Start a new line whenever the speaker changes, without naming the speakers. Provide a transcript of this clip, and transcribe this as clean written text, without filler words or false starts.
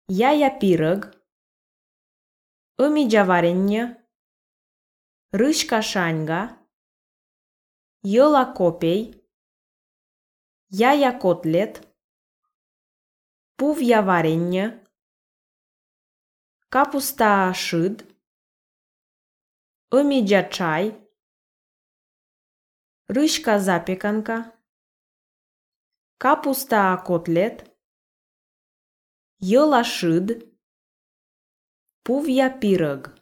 Jaja pirăg, îmi javariņa, râșca șaņga, iola kopei, jaja kotlet, puvja variņa, kapusta šyd, îmi čai, râșca zapiekanka, kapusta kotlet, iola šyd, puvja pirăg.